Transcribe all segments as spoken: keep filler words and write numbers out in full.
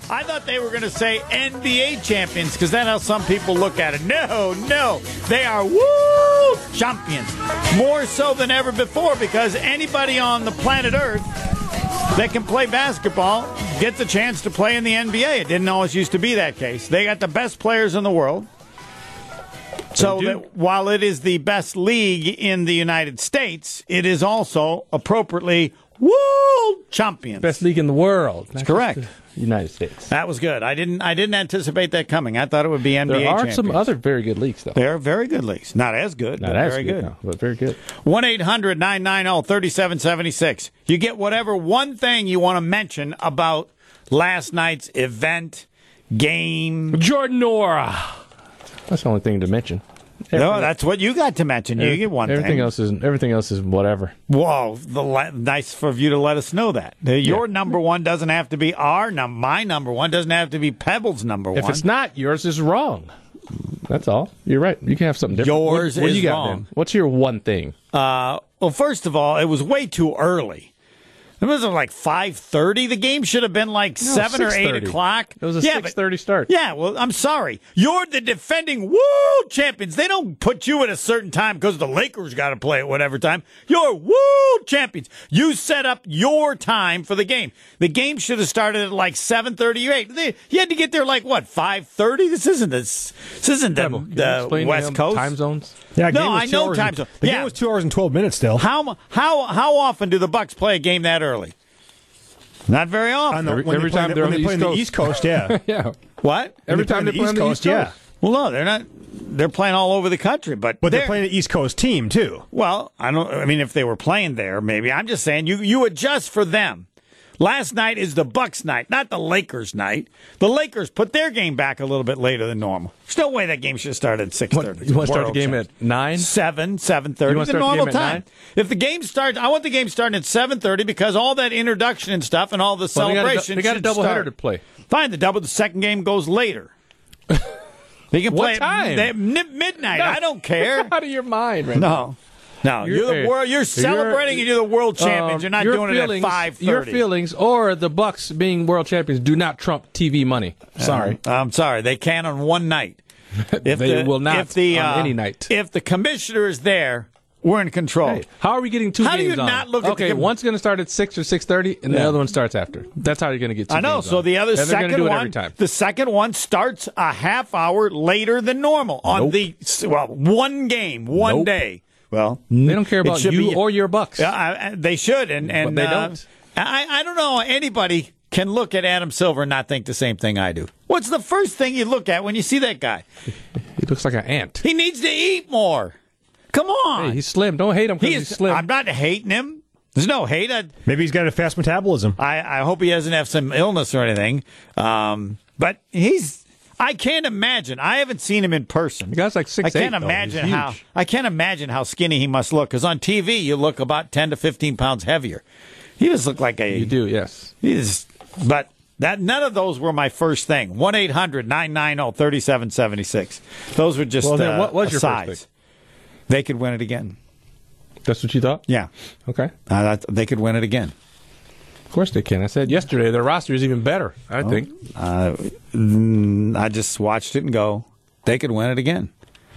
I thought they were going to say N B A champions because that's how some people look at it. No, no. They are woo champions. More so than ever before because anybody on the planet Earth that can play basketball gets a chance to play in the N B A. It didn't always used to be that case. They got the best players in the world. So that while it is the best league in the United States, it is also appropriately world champions. Best league in the world. That's correct. United States. That was good. I didn't I didn't anticipate that coming. I thought it would be N B A There are champions. some other very good leagues, though. They're very good leagues. Not as good, Not but as very good, good. no, but very good. one eight hundred nine nine zero three seven seven six. You get whatever one thing you want to mention about last night's event, game. Jordan Nora. That's the only thing to mention. No, that's what you got to mention. You get one everything thing. else is everything else is whatever. Whoa, the la- nice for you to let us know that. Your yeah. number one doesn't have to be our number. My number one doesn't have to be Pebble's number if one. If it's not, yours is wrong. That's all. You're right. You can have something different. Yours what, what is you got, wrong. Then? What's your one thing? Uh, well, first of all, it was way too early. It was like five thirty. The game should have been like no, seven or eight o'clock. It was a yeah, six thirty start. Yeah, well, I'm sorry. You're the defending world champions. They don't put you at a certain time because the Lakers got to play at whatever time. You're world champions. You set up your time for the game. The game should have started at like seven thirty or eight. They, you had to get there like, what, five thirty? This isn't this, this isn't the, the West Coast. Time zones? Yeah, no, I know time zones. The yeah. game was two hours and twelve minutes still. How how how often do the Bucks play a game that early? Not very often. The, every when every they time the, they're when on they the play East on Coast. the East Coast, yeah. yeah. What? Every time time they they play play on the on the East East Coast, yeah. Well, no, they're not. They're playing all over the country, but but they're, they're playing an East Coast team too. Well, I don't. I mean, if they were playing there, maybe. I'm just saying you you adjust for them. Last night is the Bucks night, not the Lakers night. The Lakers put their game back a little bit later than normal. There's no way that game should have started at six thirty. You want to start the game at nine? seven, seven thirty. You want to the start normal the game at time. nine? If the game starts, I want the game starting at seven thirty because all that introduction and stuff and all the Well, celebration. They got a, they got a should doubleheader start. to play. Fine, the double. The second game goes later. They can What play time? at midnight. I don't care. Out of your mind, right No. No, you're, You're- the world. You're celebrating and you're the world champions. Um, you're not your doing feelings, it at five thirty. Your feelings or the Bucks being world champions do not trump T V money. Sorry. Uh, I'm sorry. They can on one night. If They the, will not if the, on uh, any night. If the commissioner is there, we're in control. Hey, how are we getting two How do games you on? not look at okay, the- one's going to start at six or six thirty, and the Yeah. other one starts after. That's how you're going to get two I know. games So on. the other and they're second gonna do it one, every time. the second one starts a half hour later than normal on Nope. the well one game, one Nope. day. Well, They don't care it about should you be- or your Bucks. Yeah, I, I- they should, and and But they uh, don't. I I don't know anybody can look at Adam Silver and not think the same thing I do. What's the first thing you look at when you see that guy? He looks like an ant. He needs to eat more. Come on. Hey, he's slim. Don't hate him He because is, he's slim. I'm not hating him. There's no hate. I, Maybe he's got a fast metabolism. I, I hope he doesn't have some illness or anything. Um, but he's. I can't imagine. I haven't seen him in person. The guy's like six I can't eight, though. imagine He's how. huge. I can't imagine how skinny he must look. Because on T V, you look about ten to fifteen pounds heavier. He just looked like a. You do, yes. He's. But that none of those were my first thing. One eight hundred nine nine zero thirty seven seventy six. Those were just. Well, then uh, what was your asides. first thing? They could win it again. That's what you thought? Yeah. Okay. Uh, that, they could win it again. Of course they can. I said yesterday their roster is even better, I Oh. think. Uh, mm, I just watched it and go, they could win it again.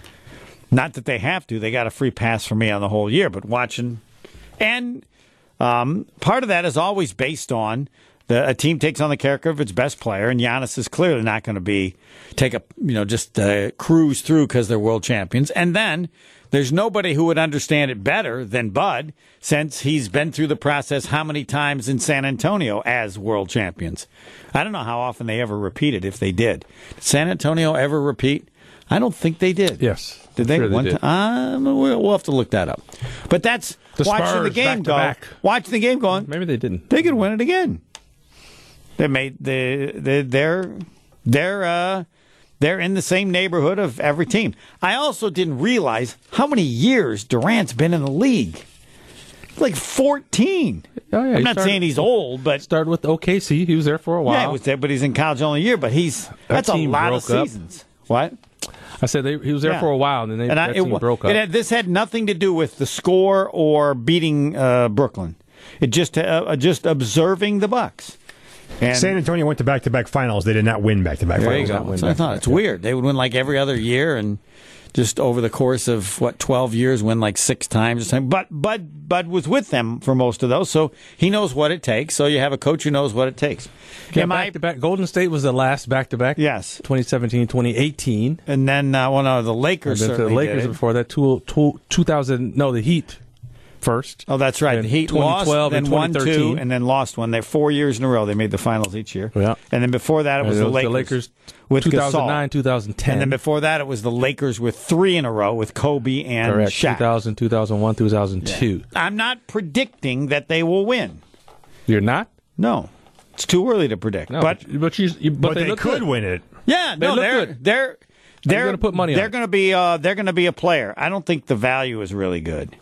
Not that they have to. They got a free pass for me on the whole year, but watching. And um, part of that is always based on the, a team takes on the character of its best player, and Giannis is clearly not going to be take a you know just uh, cruise through because they're world champions. And then there's nobody who would understand it better than Bud, since he's been through the process how many times in San Antonio as world champions. I don't know how often they ever repeated, if they did. Did San Antonio ever repeat? I don't think they did. Yes. Did they? Sure they One did. time? Uh, we'll we'll have to look that up. But that's The watching Spurs the game back to go. back. Watching the game going. Maybe they didn't. They could win it again. They made the they, they're they're uh, they're in the same neighborhood of every team. I also didn't realize how many years Durant's been in the league. Like fourteen. Oh, yeah, I'm he not started- saying he's old, but Started with O K C. He was there for a while. yeah, he was there, but he's in college only a year. But he's that's a team lot of broke up. seasons. What? I said they, he was there Yeah. for a while, and then they, And I, that it, team wa- broke up. it had, this had nothing to do with the score or beating uh, Brooklyn. It just uh, just observing the Bucks. And San Antonio went to back-to-back finals. They did not win back-to-back there you finals. go. win So I thought back-to-back, it's yeah. weird. They would win like every other year, and just over the course of what twelve years, win like six times. or something. But Bud Bud was with them for most of those, so he knows what it takes. So you have a coach who knows what it takes. Yeah, Am I- back to back. Golden State was the last back to back. Yes. twenty seventeen, twenty eighteen. And then, uh, well, no, the And Lakers then to the certainly Lakers did it. before that, two, two, two thousand. No, the Heat first. Oh, that's right. And The Heat twenty lost, twelve then and won twenty two, thirteen. and then lost one. They're four years in a row. They made the finals each year. Yeah. And then before that, it was, And the, Lakers Lakers with two thousand nine, Gasol. two thousand ten. And then before that, it was the Lakers with three in a row with Kobe and Correct. Shaq. two thousand, two thousand one, two thousand two. I'm not predicting that they will win. You're not? No. It's too early to predict. No, but but, but, you, you, but, But they, they look could good. win it. yeah, They no, look they're good. they're they're gonna put money on They're it? going to be uh, they're going to be a player. I don't think the value is really good.